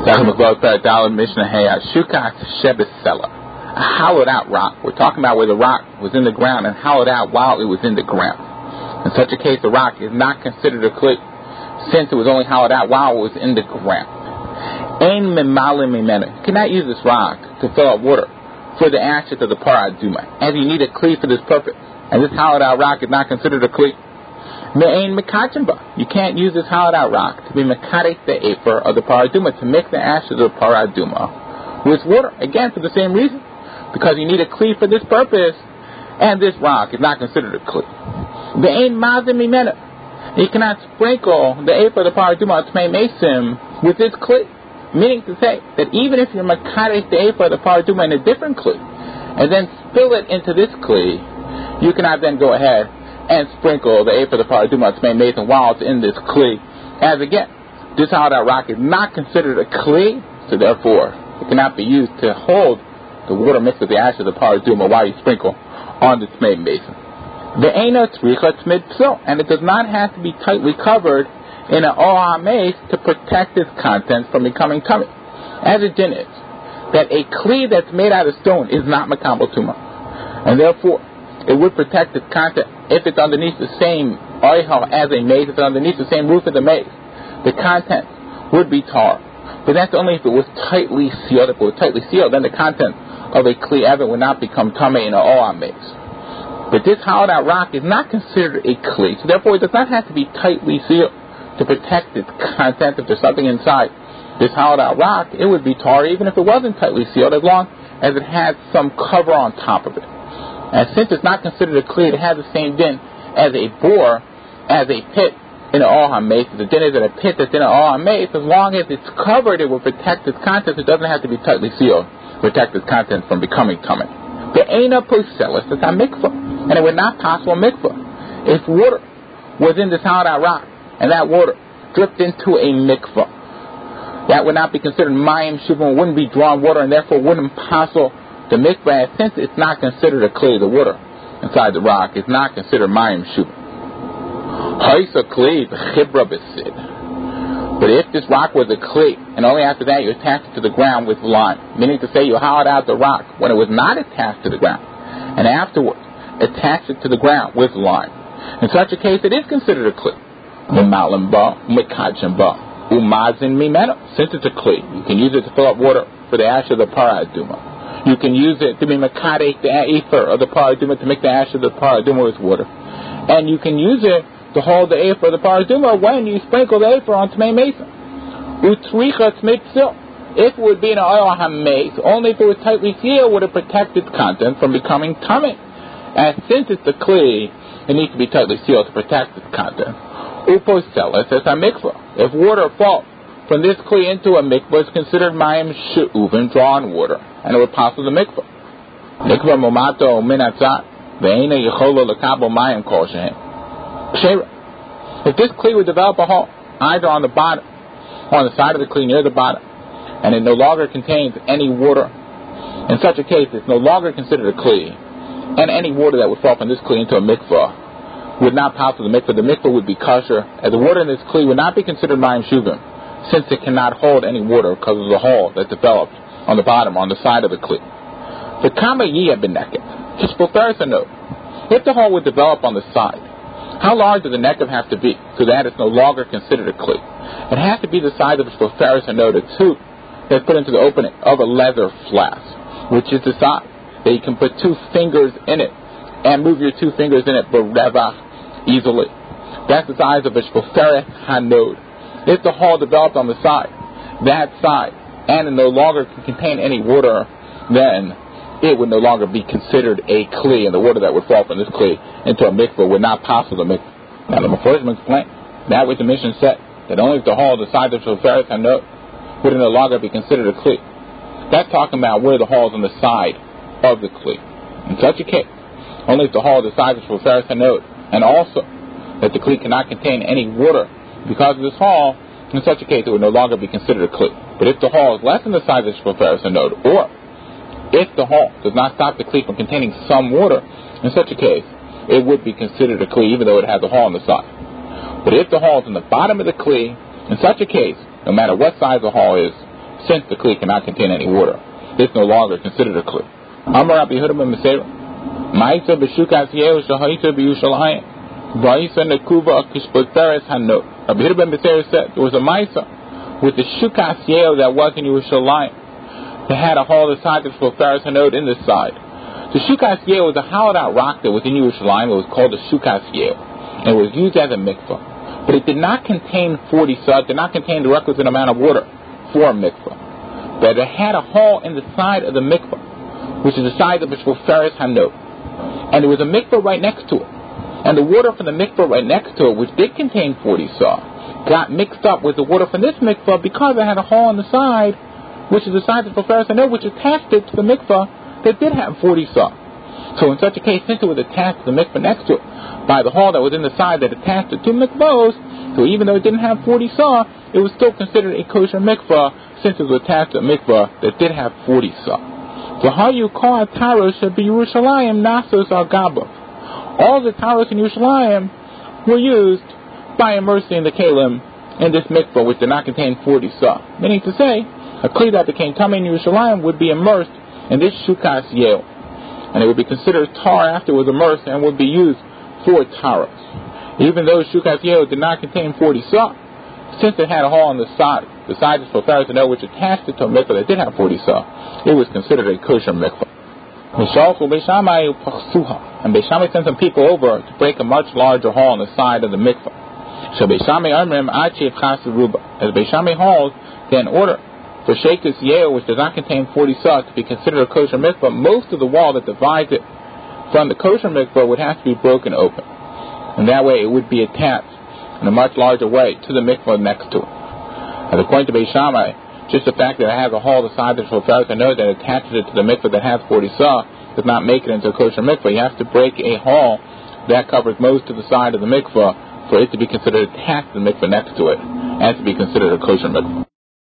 A hollowed out rock. We're talking about where the rock was in the ground and hollowed out while it was in the ground. In such a case, the rock is not considered a kli, since it was only hollowed out while it was in the ground. You cannot use this rock to fill up water for the ashes of the parah aduma, as you need a kli for this purpose. And this hollowed out rock is not considered a kli. You can't use this hollowed out rock to be mekadesh the afer of the parah aduma, to mix the ashes of the parah aduma with water. Again, for the same reason, because you need a kli for this purpose, and this rock is not considered a kli. You cannot sprinkle the afer of the parah aduma on tmei mesim with this kli. Meaning to say that even if you're mekadesh the afer of the parah aduma in a different kli, and then spill it into this kli, you cannot then go ahead and sprinkle the afer of the parah aduma on tmei mesim while it's in this kli. As again, this hollowed out rock is not considered a kli, so therefore it cannot be used to hold the water mixed with the ashes of the parah aduma while you sprinkle on the tmei mesim. And it does not have to be tightly covered in an or hameis to protect its contents from becoming tummy. As a din is, that a kli that's made out of stone is not makabel tuma, and therefore it would protect its content if it's underneath the same oihel as a maze, if it's underneath the same roof as a maze. The content would be tar, but that's only if it was tightly sealed. If it was tightly sealed, then the content of a kli ever would not become tummy in an or hameis. But this hollowed out rock is not considered a kli, so therefore it does not have to be tightly sealed to protect its content. If there's something inside this hollowed out rock, it would be tar even if it wasn't tightly sealed, as long as it had some cover on top of it. And since it's not considered a kli, it has the same din as a bore, as a pit in an or hameis. The din is that a pit that's in an or hameis, as long as it's covered, it will protect its contents. It doesn't have to be tightly sealed to protect its contents from becoming tummy. The aina poselis is a mikvah, and it would not possible mikvah if water was in this hollowed out rock and that water dripped into a mikvah. That would not be considered mayim shuvim, wouldn't be drawn water, and therefore wouldn't possible the mikvah. And since it's not considered a kli, the water inside the rock is not considered mayim shuvim. Ha'isa kli b'chibra b'sid. But if this rock was a kli, and only after that you attached it to the ground with lime, meaning to say you hollowed out the rock when it was not attached to the ground, and afterwards attached it to the ground with lime, in such a case it is considered a kli. Since it's a kli, you can use it to fill up water for the ash of the parah aduma. You can use it to be mekadesh the afer of the parah aduma, to make the ash of the parah aduma with water. And you can use it to hold the afer of the parah aduma when you sprinkle the afer on tmei mesim. If it would be an oil hameis, only if it was tightly sealed would it protect its content from becoming tummy. And since it's a kli, it needs to be tightly sealed to protect its content. Uposelis as a mikvah. If water falls from this kli into a mikvah, it's considered mayim she'uvin, drawn water, and it would pass the mikvah. Mikvah momato minatzat ve'ena yecholo lekabel mayim kol shehem. If this kli would develop a hole either on the bottom or on the side of the kli near the bottom, and it no longer contains any water, in such a case it's no longer considered a kli, and any water that would fall from this kli into a mikvah would not pass the mikvah. The mikvah would be kosher, and the water in this kli would not be considered mayim shuvim, since it cannot hold any water because of the hole that developed on the bottom, on the side of the kli. The kama yiyah beneket. If the hole would develop on the side, how large does the nekev have to be so that it's no longer considered a kli? It has to be the size of a shpoferes hanod, a tube that's put into the opening of a leather flask, which is the size that you can put 2 fingers in it and move your 2 fingers in it berevach easily. That's the size of a shpoferes hanod. If the hole developed on the side, that side, and it no longer can contain any water, then it would no longer be considered a kli, and the water that would fall from this kli into a mikvah would not pass the mikvah. Now the Meforshim explain that which the mission said, that only if the hole the size of shpoferes hanod would no longer be considered a kli. That's talking about where the hole is on the side of the kli. In such a case, only if the hole is the size of shpoferes hanod, and also that the kli cannot contain any water because of this hole, in such a case it would no longer be considered a kli. But if the hole is less than the size of shpoferes hanod, or if the hole does not stop the kli from containing some water, in such a case it would be considered a kli even though it has a hole on the side. But if the hole is in the bottom of the kli, in such a case, no matter what size the hole is, since the kli cannot contain any water. This no longer is considered a kli. Amar Rabbi Yehuda ben Meseira, Ma'isa b'shukas yeu shahayta b'Yushalayim, va'isa nekuva kishpoteres hanot. Rabbi Yehuda ben Meseira said there was a Ma'isa with the shukas yeu that was in Yerushalayim. They had a hole the side of Shpoteres hanot in the side. The shukas yeu was a hollowed out rock that was in Yerushalayim. It was called the shukas yeu, and it was used as a mikvah. But it did not contain 40 sah, did not contain the requisite amount of water for a mikvah. But it had a hole in the side of the mikvah, which is the side of the Shpoteres hanot. And there was a mikvah right next to it. And the water from the mikvah right next to it, which did contain 40 sah, got mixed up with the water from this mikvah because it had a hole on the side, which is the side of the Shpoteres hanot, which attached it to the mikvah that did have 40 sah. So in such a case, since it was attached to the mikvah next to it by the hole that was in the side that attached it to mikvahs, so even though it didn't have 40 sah, it was still considered a kosher mikvah since it was attached to a mikvah that did have 40 sah. So how you call a taros should be Yerushalayim nasos al gabav. All the taros in Yerushalayim were used by immersing the kalim in this mikvah, which did not contain 40 sah. Meaning to say, a kli that became tamei in Yerushalayim would be immersed in this shukas yeu, and it would be considered tar after it was immersed and would be used for taros. Even though shukas yeu did not contain 40 sah, since it had a hole on the side of Shpoteres hanot, which attached it to a mikvah that did have 40 sah, it was considered a kosher mikvah. And Beishamai sent some people over to break a much larger hole on the side of the mikvah. So Beishamai as Beishamai holds, then order for shekas yeu, which does not contain 40 sah, to be considered a kosher mikvah, most of the wall that divides it from the kosher mikvah would have to be broken open. And that way it would be attached in a much larger way to the mikvah next to it. And according to Beishamai, just the fact that it has a hole the side of the Shpoteres hanot that attaches it to the mikvah that has 40 sah does not make it into a kosher mikvah. You have to break a hole that covers most of the side of the mikvah for it to be considered attached to the mikvah next to it and to be considered a kosher mikvah.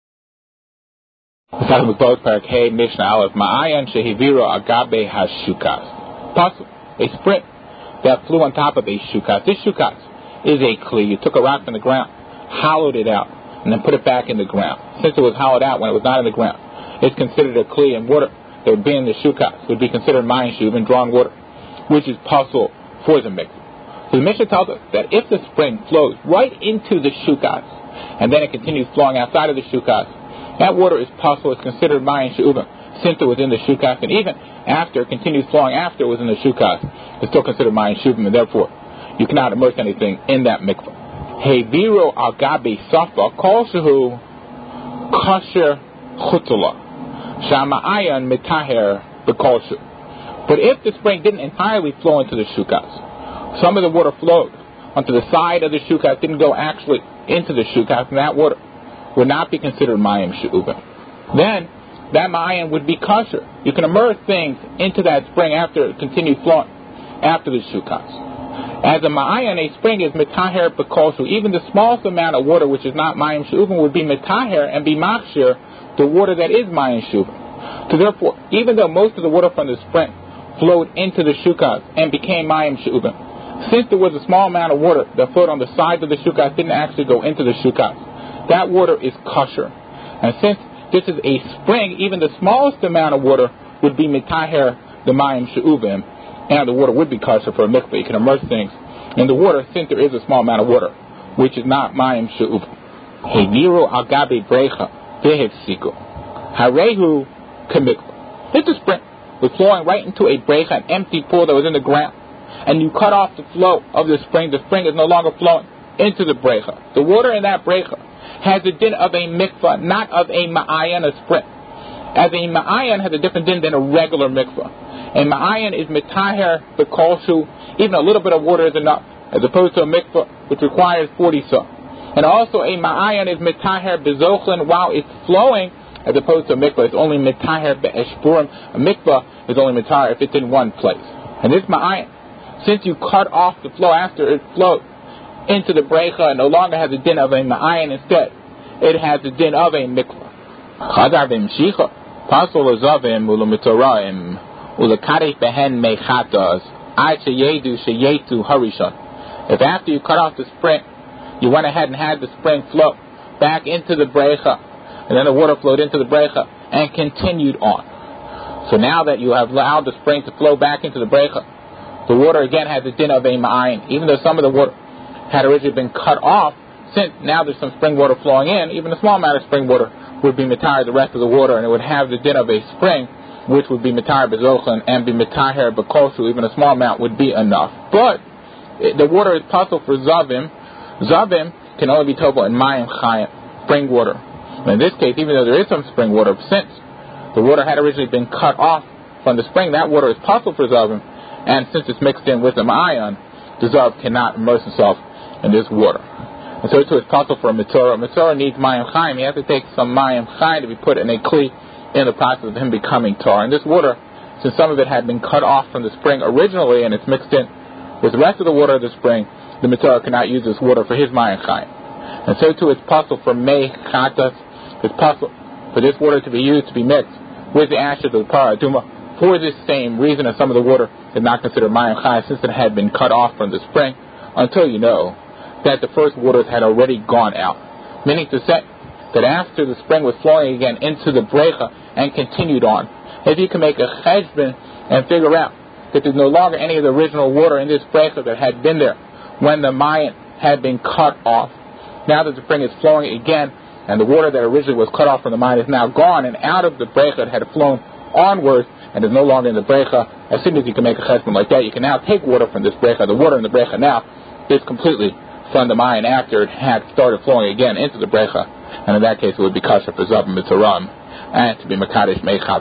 Mishnah Aleph, Ma'ayan shehiviro agabe hashukas. Pasul, a spring that flew on top of a shukas. This shukas is a kli. You took a rock from the ground, hollowed it out, and then put it back in the ground. Since it was hollowed out when it was not in the ground, it's considered a kli, and water that would be in the shukas would be considered mayin shuv and drawn water, which is pasul for the mikvah. So the Mishnah tells us that if the spring flows right into the shukas, and then it continues flowing outside of the shukas, that water is pasul, it's considered mayin shuvim, since it was in the shukas, and even after it continues flowing after it was in the shukas, it's still considered mayin shuvim, and therefore you cannot immerse anything in that mikvah. Heviro al gabi safa kol shehu kasher chutula shama'ayan mitaher b'kolshu. But if the spring didn't entirely flow into the shukas, some of the water flowed onto the side of the shukas, didn't go actually into the shukas, and that water would not be considered mayim she'uvim. Then that mayim would be kosher. You can immerse things into that spring after it continued flowing after the shukas. As a ma'ayan, a spring is mitaher b'kolshu. Even the smallest amount of water, which is not mayim she'uvim, would be mitaher and be machshir the water that is mayim she'uvim. So therefore, even though most of the water from the spring flowed into the shukas and became mayim she'uvim, since there was a small amount of water that flowed on the sides of the shukas, didn't actually go into the shukas, that water is kosher. And since this is a spring, even the smallest amount of water would be mitaher the mayim she'uvim, and the water would be kosher for a mikvah. You can immerse things in the water since there is a small amount of water, which is not mayim she'uvim. Heviro al gabi brecha v'hefsiko harehu k'mikvah. It's a spring was flowing right into a brecha, an empty pool that was in the ground, and you cut off the flow of the spring is no longer flowing into the brecha. The water in that brecha has the din of a mikvah, not of a ma'ayan, a spring. As a ma'ayan has a different din than a regular mikvah. A ma'ayan is mitaher b'kolshu, even a little bit of water is enough, as opposed to a mikvah, which requires 40 sah. And also a ma'ayan is mitaher b'zochlin while it's flowing, as opposed to a mikvah, it's only mitaher b'eshpurim. A mikvah is only mitaher if it's in one place. And this ma'ayan, since you cut off the flow after it flowed into the brecha, it no longer has the din of a ma'ayan, instead it has the din of a mikvah. Chadar v'mshicha pasul azavim u'l'mitoraim u'l'karech behen mechatas ad sheyedu sheyetu harishon. If after you cut off the spring, you went ahead and had the spring flow back into the brecha, and then the water flowed into the brecha and continued on. So now that you have allowed the spring to flow back into the brecha, the water again has the din of a ma'ayin. Even though some of the water had originally been cut off, since now there's some spring water flowing in, even a small amount of spring water would be mitahar the rest of the water, and it would have the din of a spring, which would be mitahar b'zochen and be mitahar b'koshu. Even a small amount would be enough. But the water is possible for zavim. Zavim can only be tovel in mayim chayim, spring water. And in this case, even though there is some spring water, since the water had originally been cut off from the spring, that water is possible for zavim, and since it's mixed in with the ma'ayan, the zav cannot immerse himself in this water. And so too it's possible for a mitzorah. A mitzorah needs mayim chayim. He has to take some mayim chayim to be put in a kli in the process of him becoming tar. And this water, since some of it had been cut off from the spring originally and it's mixed in with the rest of the water of the spring, the mitzorah cannot use this water for his mayim chayim. And so too it's possible for mei chatas. It's possible for this water to be used to be mixed with the ashes of the parah aduma for this same reason as some of the water is not considered mayim chayim since it had been cut off from the spring, until you know that the first waters had already gone out. Meaning to say that after the spring was flowing again into the brecha and continued on, if you can make a cheshbon and figure out that there's no longer any of the original water in this brecha that had been there when the mayan had been cut off, now that the spring is flowing again and the water that originally was cut off from the mayan is now gone and out of the brecha that had flown onwards and is no longer in the brecha, as soon as you can make a cheshbon like that, you can now take water from this brecha. The water in the brecha now is completely from the mayan after it had started flowing again into the brecha, and in that case it would be kosher for zav and mitzaram and to be mekadesh meichav.